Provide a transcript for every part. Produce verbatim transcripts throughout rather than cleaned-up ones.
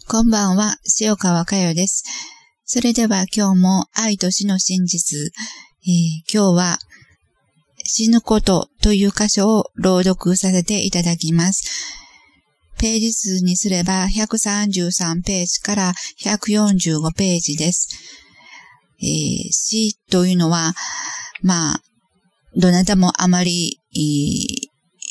こんばんは、塩川佳代です。それでは今日も愛と死の真実、えー、今日は死ぬことという箇所を朗読させていただきます。ページ数にすればひゃくさんじゅうさんページからひゃくよんじゅうごページです。えー、死というのは、まあ、どなたもあまり、えー、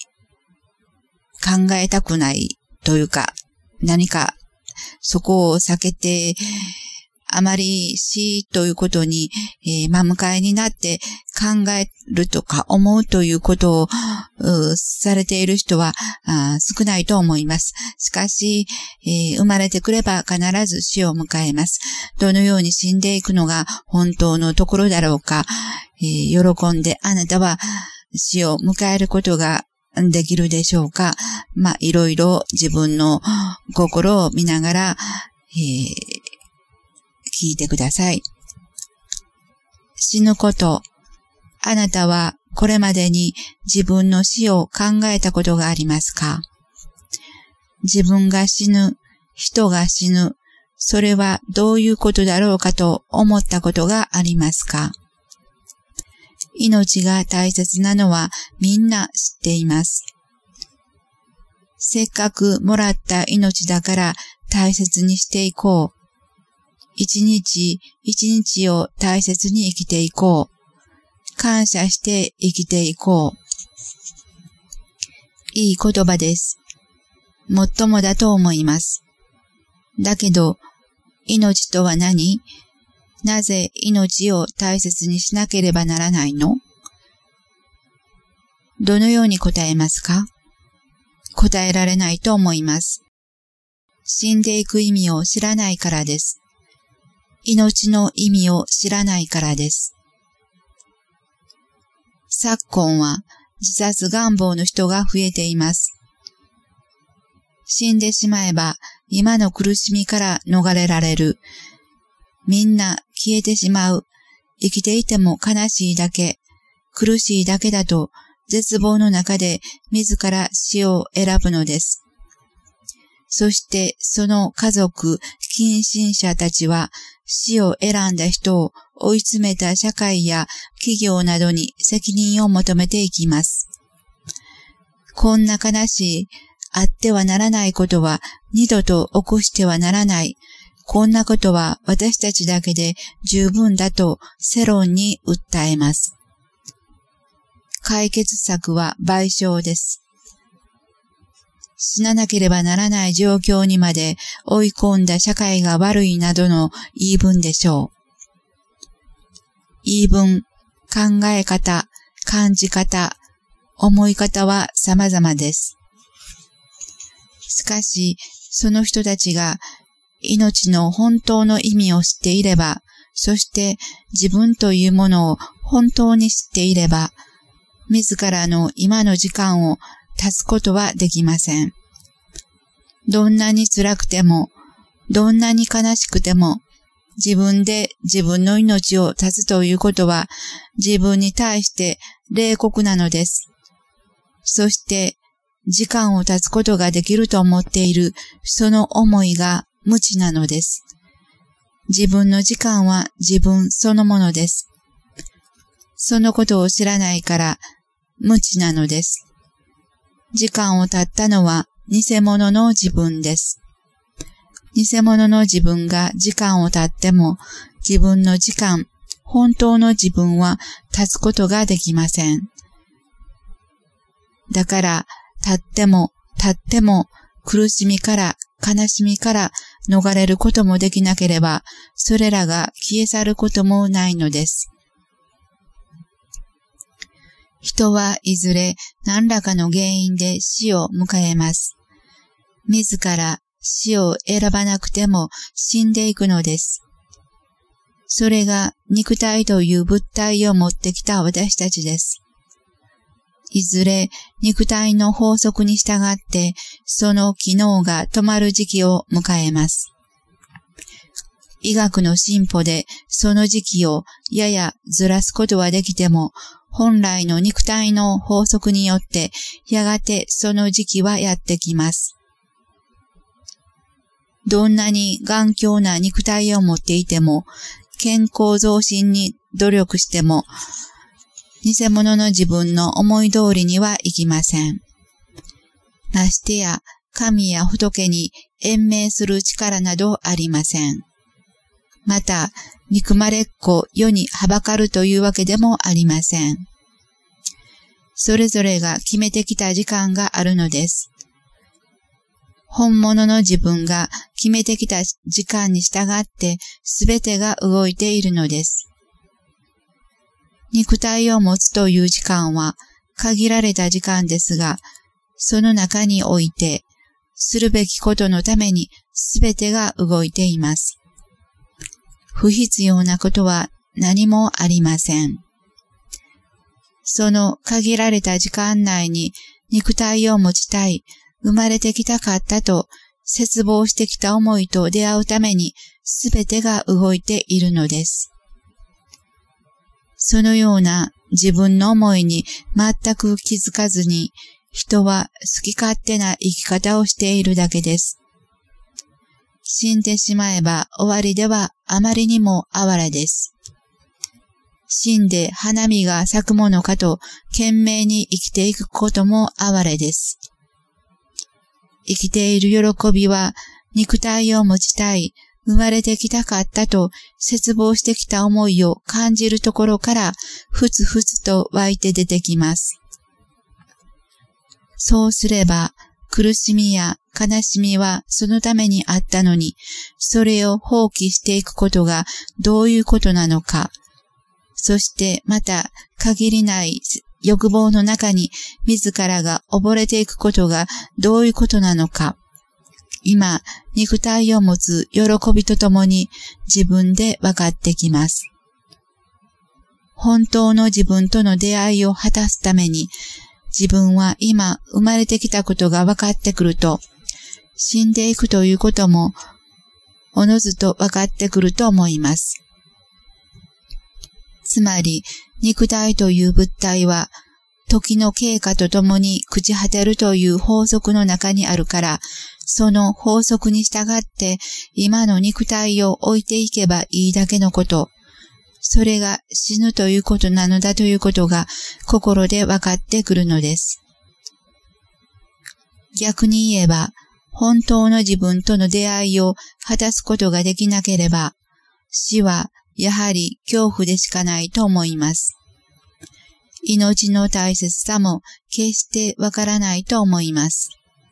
考えたくないというか、何かそこを避けて、あまり死ということに、えー、真向かいになって考えるとか思うということをされている人は少ないと思います。しかし、えー、生まれてくれば必ず死を迎えます。どのように死んでいくのが本当のところだろうか、えー、喜んであなたは死を迎えることができるでしょうか。まあ、いろいろ自分の心を見ながら、えー、聞いてください。死ぬこと。あなたはこれまでに自分の死を考えたことがありますか？自分が死ぬ、人が死ぬ、それはどういうことだろうかと思ったことがありますか？命が大切なのはみんな知っています。せっかくもらった命だから大切にしていこう。一日一日を大切に生きていこう。感謝して生きていこう。いい言葉です。もっともだと思います。だけど、命とは何？なぜ命を大切にしなければならないの？どのように答えますか？答えられないと思います。死んでいく意味を知らないからです。命の意味を知らないからです。昨今は自殺願望の人が増えています。死んでしまえば今の苦しみから逃れられる。みんな消えてしまう。生きていても悲しいだけ、苦しいだけだと絶望の中で自ら死を選ぶのです。そしてその家族、近親者たちは死を選んだ人を追い詰めた社会や企業などに責任を求めていきます。こんな悲しい、あってはならないことは二度と起こしてはならない。こんなことは私たちだけで十分だと世論に訴えます。解決策は賠償です。死ななければならない状況にまで追い込んだ社会が悪いなどの言い分でしょう。言い分、考え方、感じ方、思い方は様々です。しかし、その人たちが命の本当の意味を知っていれば、そして自分というものを本当に知っていれば、自らの今の時間を経つことはできません。どんなに辛くても、どんなに悲しくても、自分で自分の命を絶つということは、自分に対して冷酷なのです。そして、時間を経つことができると思っている、その思いが無知なのです。自分の時間は自分そのものです。そのことを知らないから無知なのです。時間を経ったのは偽物の自分です。偽物の自分が時間を経っても自分の時間、本当の自分は経つことができません。だから経っても経っても苦しみから悲しみから逃れることもできなければ、それらが消え去ることもないのです。人はいずれ何らかの原因で死を迎えます。自ら死を選ばなくても死んでいくのです。それが肉体という物体を持ってきた私たちです。いずれ肉体の法則に従ってその機能が止まる時期を迎えます。医学の進歩でその時期をややずらすことはできても、本来の肉体の法則によってやがてその時期はやってきます。 どんなに頑強な肉体を持っていても、健康増進に努力しても、偽物の自分の思い通りにはいきません。ましてや、神や仏に延命する力などありません。また、憎まれっ子世にはばかるというわけでもありません。それぞれが決めてきた時間があるのです。本物の自分が決めてきた時間に従ってすべてが動いているのです。肉体を持つという時間は限られた時間ですが、その中において、するべきことのためにすべてが動いています。不必要なことは何もありません。その限られた時間内に肉体を持ちたい、生まれてきたかったと切望してきた思いと出会うためにすべてが動いているのです。そのような自分の思いに全く気づかずに、人は好き勝手な生き方をしているだけです。死んでしまえば終わりではあまりにも哀れです。死んで花見が咲くものかと懸命に生きていくことも哀れです。生きている喜びは肉体を持ちたい、生まれてきたかったと切望してきた思いを感じるところからふつふつと湧いて出てきます。そうすれば苦しみや悲しみはそのためにあったのに、それを放棄していくことがどういうことなのか、そしてまた限りない欲望の中に自らが溺れていくことがどういうことなのか、今、肉体を持つ喜びとともに自分で分かってきます。本当の自分との出会いを果たすために、自分は今生まれてきたことが分かってくると、死んでいくということも、おのずと分かってくると思います。つまり、肉体という物体は、時の経過とともに朽ち果てるという法則の中にあるから、その法則に従って今の肉体を置いていけばいいだけのこと、それが死ぬということなのだということが心で分かってくるのです。逆に言えば、本当の自分との出会いを果たすことができなければ、死はやはり恐怖でしかないと思います。命の大切さも決してわからないと思います。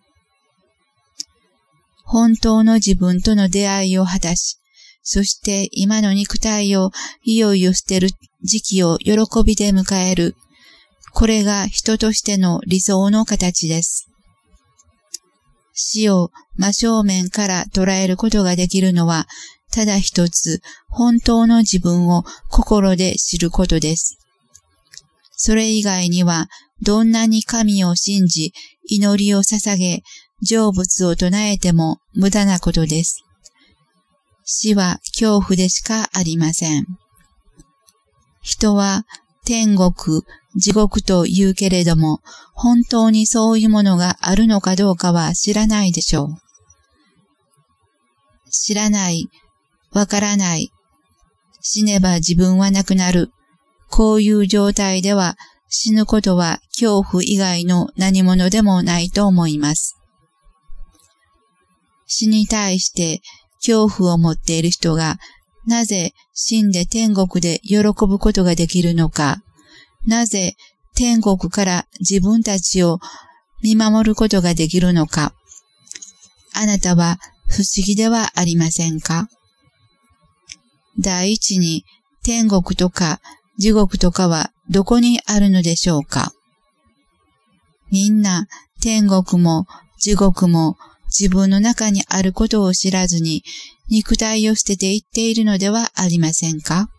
本当の自分との出会いを果たし、そして今の肉体をいよいよ捨てる時期を喜びで迎える。これが人としての理想の形です。死を真正面から捉えることができるのは、ただ一つ本当の自分を心で知ることです。それ以外には、どんなに神を信じ、祈りを捧げ、成仏を唱えても無駄なことです。死は恐怖でしかありません。人は天国、地獄と言うけれども、本当にそういうものがあるのかどうかは知らないでしょう。知らない、わからない、死ねば自分はなくなる。こういう状態では死ぬことは恐怖以外の何者でもないと思います。死に対して恐怖を持っている人がなぜ死んで天国で喜ぶことができるのか、なぜ天国から自分たちを見守ることができるのか、あなたは不思議ではありませんか？第一に天国とか地獄とかはどこにあるのでしょうか？みんな天国も地獄も自分の中にあることを知らずに肉体を捨てていっているのではありませんか？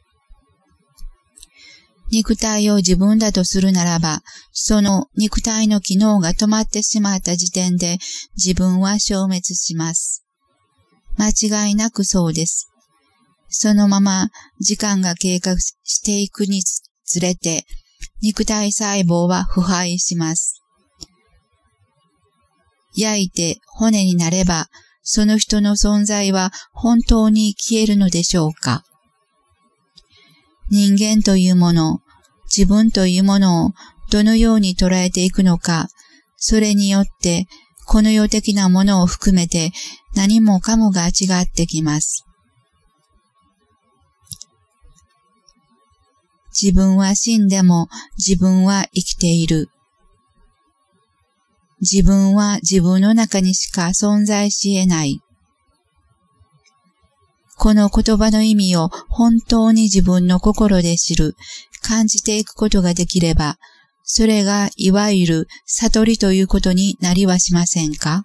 肉体を自分だとするならば、その肉体の機能が止まってしまった時点で自分は消滅します。間違いなくそうです。そのまま時間が経過していくにつれて、肉体細胞は腐敗します。焼いて骨になれば、 その人の存在は本当に消えるのでしょうか？人間というもの、自分というものをどのように捉えていくのか、それによってこの世的なものを含めて何もかもが違ってきます。自分は死んでも自分は生きている。自分は自分の中にしか存在し得ない。この言葉の意味を本当に自分の心で知る、感じていくことができれば、それがいわゆる悟りということになりはしませんか？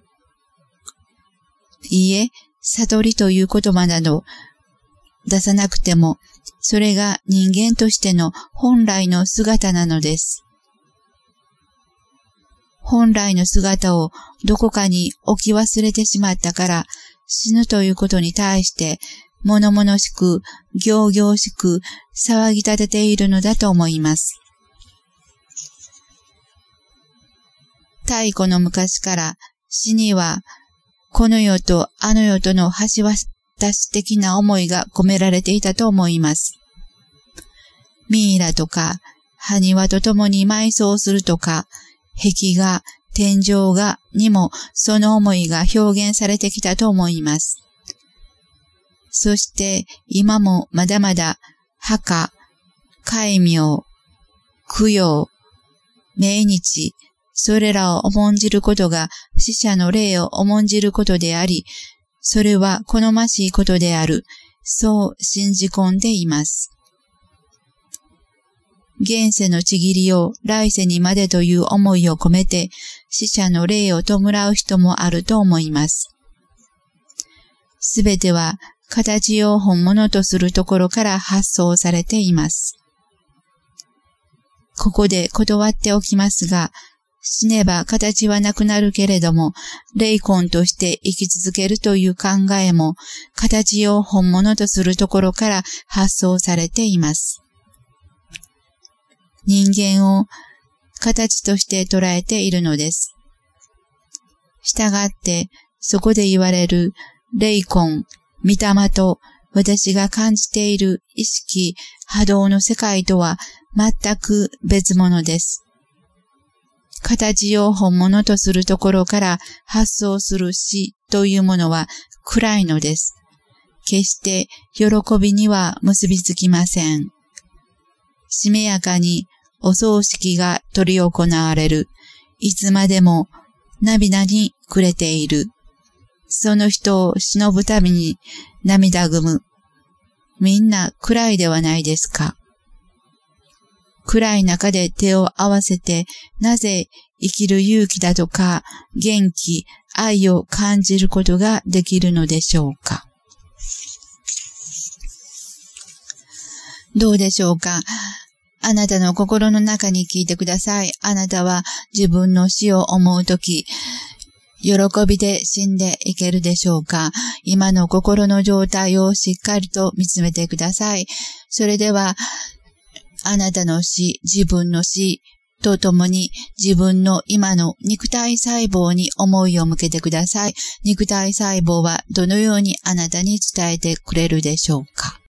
いいえ、悟りという言葉など出さなくても、それが人間としての本来の姿なのです。本来の姿をどこかに置き忘れてしまったから、死ぬということに対して、物々しく、仰々しく騒ぎ立てているのだと思います。太古の昔から死には、この世とあの世との橋渡し的な思いが込められていたと思います。ミイラとか、埴輪と共に埋葬するとか、壁画、天井画にもその思いが表現されてきたと思います。そして今もまだまだ墓、戒名、供養、命日、それらを重んじることが死者の霊を重んじることであり、それは好ましいことである、そう信じ込んでいます。現世のちぎりを来世にまでという思いを込めて死者の霊を弔う人もあると思います。すべては形を本物とするところから発想されています。ここで断っておきますが、死ねば形はなくなるけれども、霊魂として生き続けるという考えも形を本物とするところから発想されています。人間を形として捉えているのです。したがって、そこで言われる霊魂、御霊と私が感じている意識、波動の世界とは全く別物です。形を本物とするところから発想する死というものは暗いのです。決して喜びには結びつきません。しめやかにお葬式が執り行われる。いつまでも涙に暮れている。その人を偲ぶたびに涙ぐむ。みんな暗いではないですか。暗い中で手を合わせて、なぜ生きる勇気だとか元気、愛を感じることができるのでしょうか。どうでしょうか。あなたの心の中に聞いてください。あなたは自分の死を思うとき、喜びで死んでいけるでしょうか。今の心の状態をしっかりと見つめてください。それでは、あなたの死、自分の死とともに自分の今の肉体細胞に思いを向けてください。肉体細胞はどのようにあなたに伝えてくれるでしょうか。